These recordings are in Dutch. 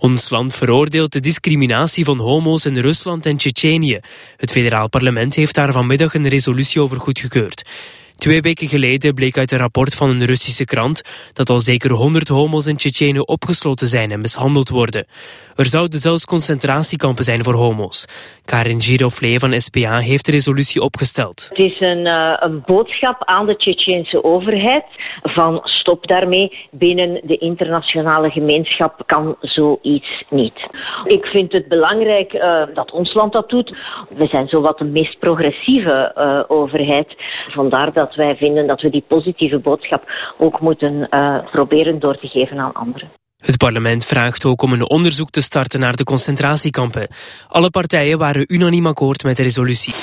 Ons land veroordeelt de discriminatie van homo's in Rusland en Tsjetsjenië. Het federaal parlement heeft daar vanmiddag een resolutie over goedgekeurd. 2 weken geleden bleek uit een rapport van een Russische krant dat al zeker 100 homo's in Tsjetsjenië opgesloten zijn en mishandeld worden. Er zouden zelfs concentratiekampen zijn voor homo's. Karin Girovlee van SPA heeft de resolutie opgesteld. Het is een boodschap aan de Tsjetsjeense overheid van stop daarmee. Binnen de internationale gemeenschap kan zoiets niet. Ik vind het belangrijk dat ons land dat doet. We zijn zowat de meest progressieve overheid. Vandaar dat wij vinden dat we die positieve boodschap ook moeten proberen door te geven aan anderen. Het parlement vraagt ook om een onderzoek te starten naar de concentratiekampen. Alle partijen waren unaniem akkoord met de resolutie.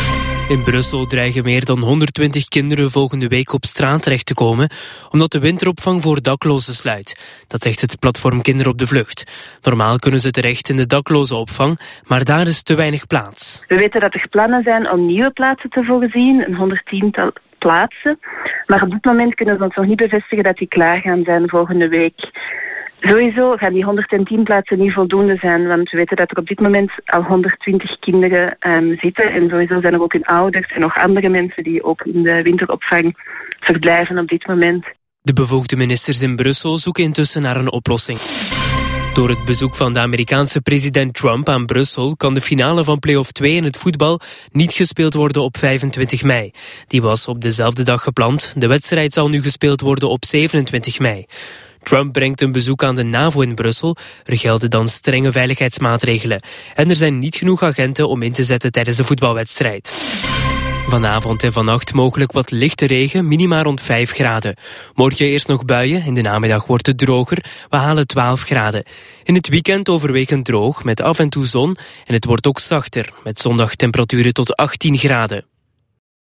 In Brussel dreigen meer dan 120 kinderen volgende week op straat terecht te komen, omdat de winteropvang voor daklozen sluit. Dat zegt het platform Kinderen op de Vlucht. Normaal kunnen ze terecht in de daklozenopvang, maar daar is te weinig plaats. We weten dat er plannen zijn om nieuwe plaatsen te voorzien, een 110-tal plaatsen. Maar op dit moment kunnen we ons nog niet bevestigen dat die klaar gaan zijn volgende week. Sowieso gaan die 110 plaatsen niet voldoende zijn, want we weten dat er op dit moment al 120 kinderen zitten. En sowieso zijn er ook hun ouders en nog andere mensen die ook in de winteropvang verblijven op dit moment. De bevoegde ministers in Brussel zoeken intussen naar een oplossing. Door het bezoek van de Amerikaanse president Trump aan Brussel kan de finale van play-off 2 in het voetbal niet gespeeld worden op 25 mei. Die was op dezelfde dag gepland. De wedstrijd zal nu gespeeld worden op 27 mei. Trump brengt een bezoek aan de NAVO in Brussel. Er gelden dan strenge veiligheidsmaatregelen. En er zijn niet genoeg agenten om in te zetten tijdens de voetbalwedstrijd. Vanavond en vannacht mogelijk wat lichte regen, minima rond 5 graden. Morgen eerst nog buien, in de namiddag wordt het droger. We halen 12 graden. In het weekend overwegend droog, met af en toe zon. En het wordt ook zachter, met zondag temperaturen tot 18 graden.